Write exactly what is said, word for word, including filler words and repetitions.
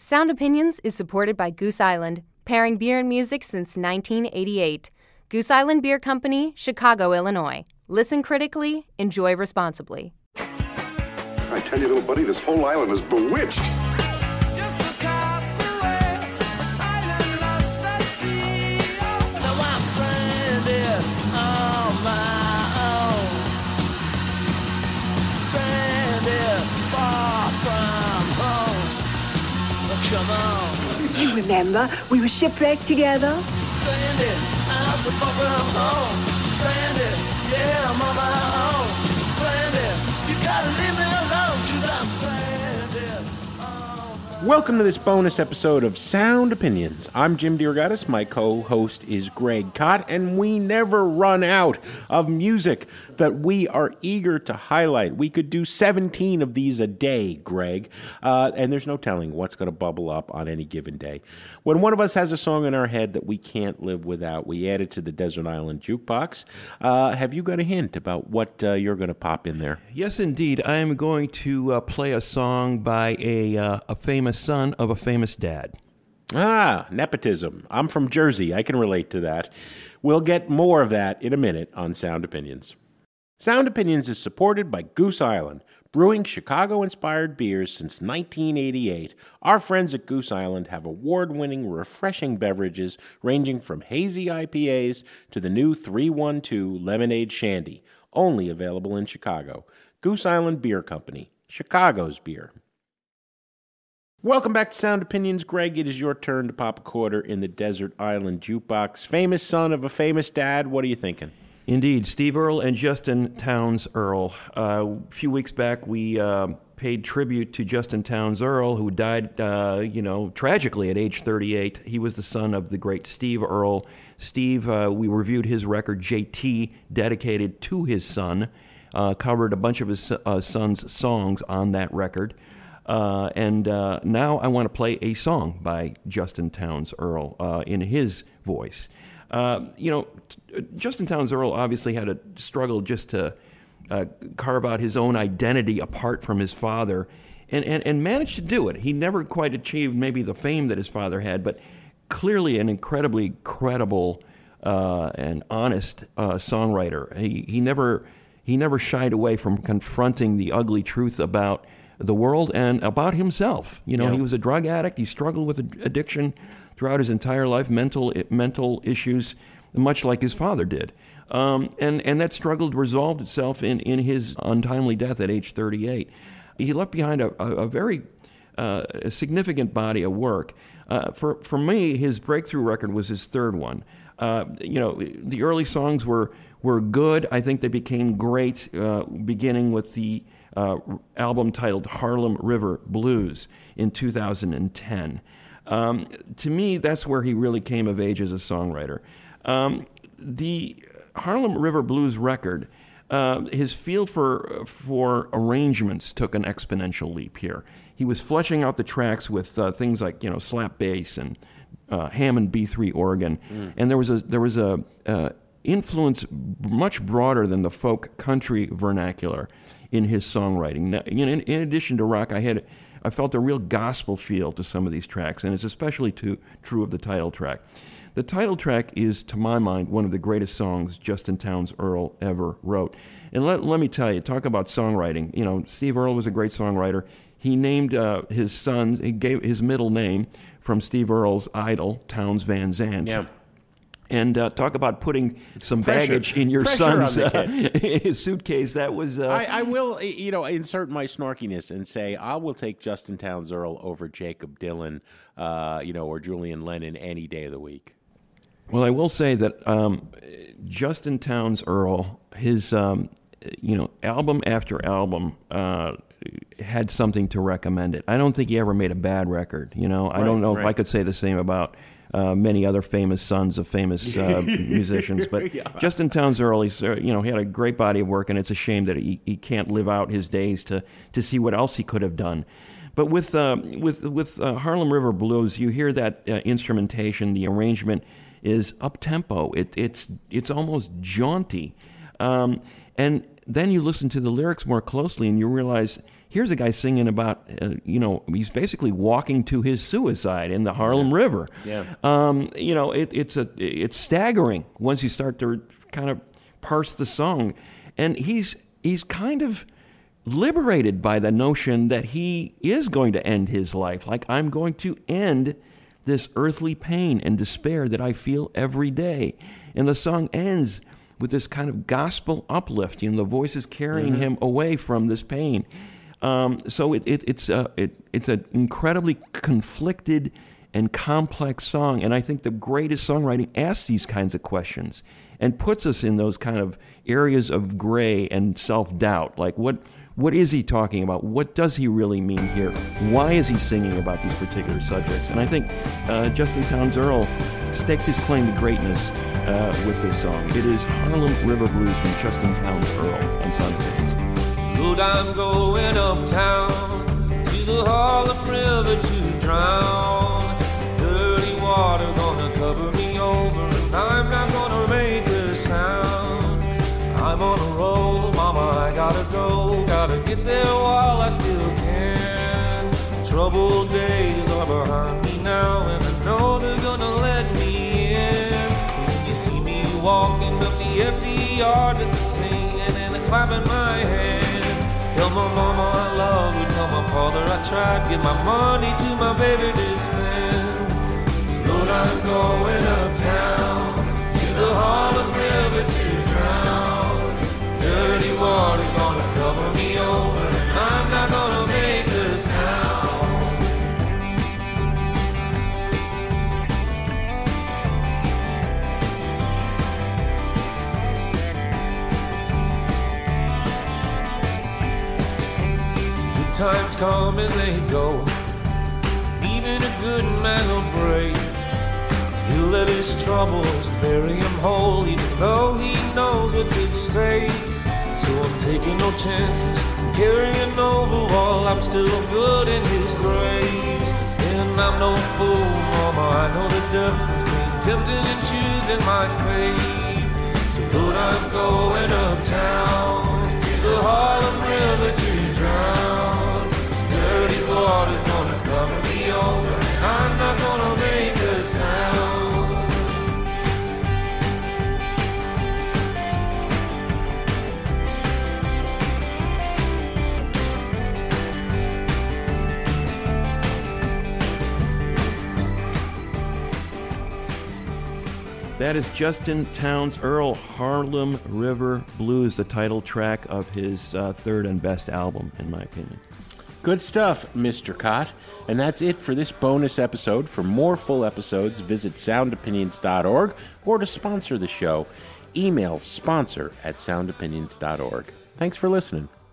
Sound Opinions is supported by Goose Island, pairing beer and music since nineteen eighty-eight. Goose Island Beer Company, Chicago, Illinois. Listen critically, enjoy responsibly. I tell you, little buddy, this whole island is bewitched. Just across the way, island lost at sea. Oh, now I'm stranded on my own. Stranded far from home. Oh, come on. You remember, we were shipwrecked together. Stranded, I'm so far from home. Stranded, yeah, I'm on my own. Stranded, you gotta leave me alone, 'cause I'm stranded. Oh, Welcome to this bonus episode of Sound Opinions. I'm Jim DeRogatis, my co-host is Greg Kot, and we never run out of music that we are eager to highlight. We could do seventeen of these a day, Greg, uh, and there's no telling what's going to bubble up on any given day. When one of us has a song in our head that we can't live without, we add it to the Desert Island Jukebox. Uh, have you got a hint about what uh, you're going to pop in there? Yes, indeed. I am going to uh, play a song by a uh, a famous son of a famous dad. Ah, nepotism. I'm from Jersey. I can relate to that. We'll get more of that in a minute on Sound Opinions. Sound Opinions is supported by Goose Island, brewing Chicago-inspired beers since nineteen eighty-eight. Our friends at Goose Island have award-winning, refreshing beverages ranging from hazy I P As to the new three one two Lemonade Shandy, only available in Chicago. Goose Island Beer Company, Chicago's beer. Welcome back to Sound Opinions, Greg. It is your turn to pop a quarter in the Desert Island Jukebox. Famous son of a famous dad, what are you thinking? Indeed, Steve Earle and Justin Townes Earle. Uh, a few weeks back, we uh, paid tribute to Justin Townes Earle, who died, uh, you know, tragically at age thirty-eight. He was the son of the great Steve Earle. Steve, uh, we reviewed his record, J T, dedicated to his son, uh, covered a bunch of his uh, son's songs on that record. Uh, and uh, now I want to play a song by Justin Townes Earle uh, in his voice. Uh, you know, t- Justin Townes Earle obviously had a struggle just to uh, carve out his own identity apart from his father, and, and, and managed to do it. He never quite achieved maybe the fame that his father had, but clearly an incredibly credible uh, and honest uh, songwriter. He he never he never shied away from confronting the ugly truth about the world and about himself. You know, Yeah. he was a drug addict. He struggled with addiction throughout his entire life, mental mental issues, much like his father did. Um, and, and that struggle resolved itself in, in his untimely death at age thirty-eight. He left behind a, a, a very uh, a significant body of work. Uh, for, for me, his breakthrough record was his third one. Uh, you know, the early songs were, were good. I think they became great, uh, beginning with the uh, album titled Harlem River Blues in two thousand ten. Um, to me, that's where he really came of age as a songwriter. Um, the Harlem River Blues record, uh, his feel for for arrangements took an exponential leap here. He was fleshing out the tracks with uh, things like, you know, slap bass and uh, Hammond B three organ, mm. and there was a there was a uh, influence much broader than the folk country vernacular in his songwriting. Now, you know, in, in addition to rock, I had. I felt a real gospel feel to some of these tracks, and it's especially too, true of the title track. The title track is, to my mind, one of the greatest songs Justin Townes Earle ever wrote. And let, let me tell you, talk about songwriting. You know, Steve Earle was a great songwriter. He named uh, his sons, he gave his middle name from Steve Earle's idol, Townes Van Zandt. Yeah. And uh, talk about putting some Pressure. baggage in your Pressure son's uh, suitcase. That was... Uh, I, I will, you know, insert my snarkiness and say I will take Justin Townes Earle over Jacob Dylan, uh, you know, or Julian Lennon any day of the week. Well, I will say that um, Justin Townes Earle, his, um, you know, album after album uh, had something to recommend it. I don't think he ever made a bad record. You know, I Right, don't know right. if I could say the same about Uh, many other famous sons of famous uh, musicians, but Yeah. Justin Townes Earle, he's, uh, you know, he had a great body of work, and it's a shame that he, he can't live out his days to, to see what else he could have done. But with uh, with with uh, Harlem River Blues, you hear that uh, instrumentation, the arrangement is up tempo. It, it's it's almost jaunty, um, and then you listen to the lyrics more closely, and you realize Here's a guy singing about, uh, you know, he's basically walking to his suicide in the Harlem yeah. River. Yeah. Um, you know, it, it's a it's staggering once you start to kind of parse the song, and he's he's kind of liberated by the notion that he is going to end his life. Like, I'm going to end this earthly pain and despair that I feel every day. And the song ends with this kind of gospel uplift. You know, the voice is carrying mm-hmm. him away from this pain. Um, so it, it, it's a, it, it's an incredibly conflicted and complex song. And I think the greatest songwriting asks these kinds of questions and puts us in those kind of areas of gray and self-doubt. Like, what what is he talking about? What does he really mean here? Why is he singing about these particular subjects? And I think uh, Justin Townes Earle staked his claim to greatness uh, with this song. It is Harlem River Blues from Justin Townes Earle on Sound Opinions. Good, I'm going uptown to the Harlem River to drown. Dirty water gonna cover me over, and I'm not gonna make a sound. I'm on a roll, mama, I gotta go. Gotta get there while I still can. Troubled days are behind me now, and I know they're gonna let me in. When you see me walking up the empty yard with the singing and clapping my hands, tell my mama I love her, tell my father I tried, give my money to my baby to spend. So Lord, I'm going uptown to the Harlem River to drown. Dirty water gonna cover me over, and I'm not gonna make a sound. Good times come and they go, even a good man will break. He'll let his troubles bury him whole, even though he knows what's at stake. So I'm taking no chances, carrying over while I'm still good in his grace. And I'm no fool, mama, I know the difference between tempting and choosing my fate. So Lord, I'm going uptown to the Harlem River to drown. Dirty water gonna cover me over, and I'm not gonna make a sound. That is Justin Townes Earle, Harlem River Blues, the title track of his uh, third and best album, in my opinion. Good stuff, Mister Cott. And that's it for this bonus episode. For more full episodes, visit sound opinions dot org, or to sponsor the show, email sponsor at sound opinions dot org. Thanks for listening.